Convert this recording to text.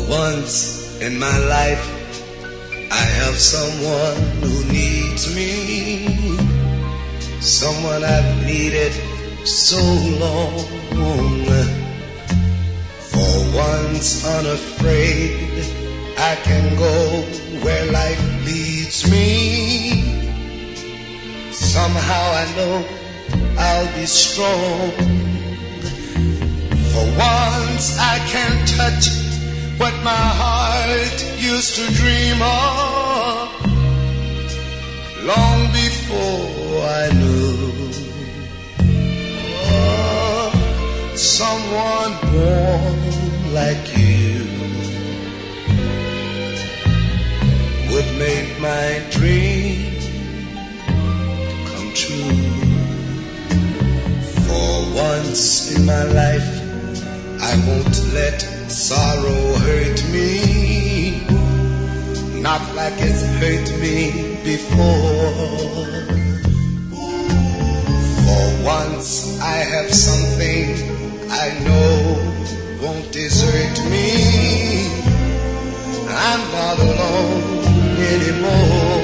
Once in my life, I have someone who needs me, someone I've needed so long. For once unafraid, I can go where life leads me. Somehow I know I'll be strong. For once I can touch what my heart used to dream of, long before I knew. Oh, someone born like you would make my dream come true. For once in my life, I won't let sorrow hurt me, not like it's hurt me before. For once I have something I know won't desert me. I'm not alone anymore.